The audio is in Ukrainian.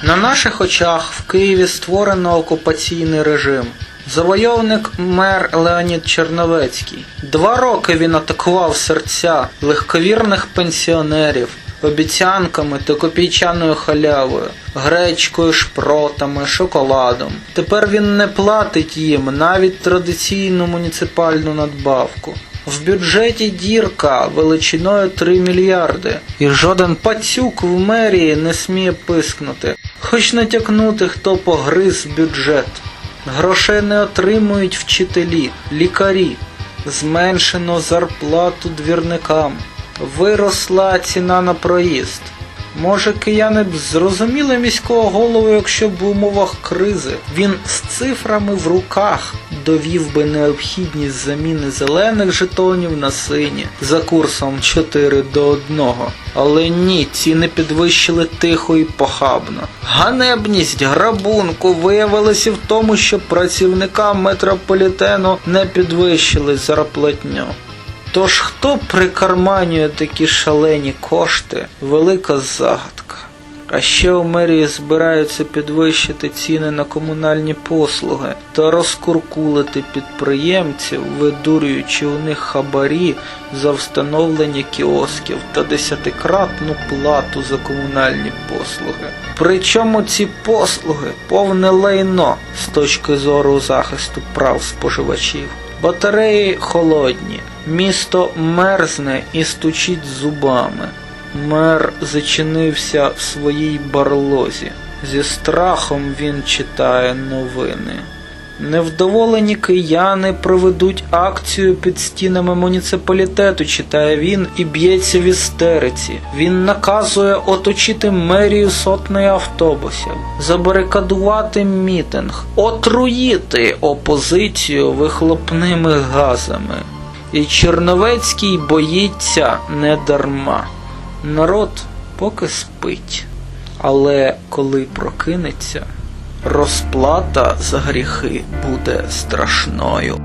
На наших очах в Києві створено окупаційний режим. Завойовник мер Леонід Черновецький. 2 роки він атакував серця легковірних пенсіонерів обіцянками та копійчаною халявою, гречкою, шпротами, шоколадом. Тепер він не платить їм навіть традиційну муніципальну надбавку. В бюджеті дірка величиною 3 мільярди, і жоден пацюк в мерії не сміє пискнути, хоч натякнути, хто погриз бюджет. Грошей не отримують вчителі, лікарі, зменшено зарплату двірникам, виросла ціна на проїзд. Може, кияни б зрозуміли міського голову, якщо б в умовах кризи він з цифрами в руках довів би необхідність заміни зелених жетонів на сині за курсом 4:1. Але ні, ціни підвищили тихо і похабно. Ганебність грабунку виявилася в тому, що працівникам метрополітену не підвищили зарплатню. Тож хто прикарманює такі шалені кошти – велика загадка. А ще у мерії збираються підвищити ціни на комунальні послуги та розкуркулити підприємців, видурюючи у них хабарі за встановлення кіосків та 10-кратну плату за комунальні послуги. Причому ці послуги – повне лайно з точки зору захисту прав споживачів. Батареї холодні, місто мерзне і стучить зубами. Мер зачинився в своїй барлозі. Зі страхом він читає новини. Невдоволені кияни проведуть акцію під стінами муніципалітету, читає він і б'ється в істериці. Він наказує оточити мерію сотнею автобусів, забарикадувати мітинг, отруїти опозицію вихлопними газами. І Черновецький боїться не дарма. Народ поки спить, але коли прокинеться, розплата за гріхи буде страшною.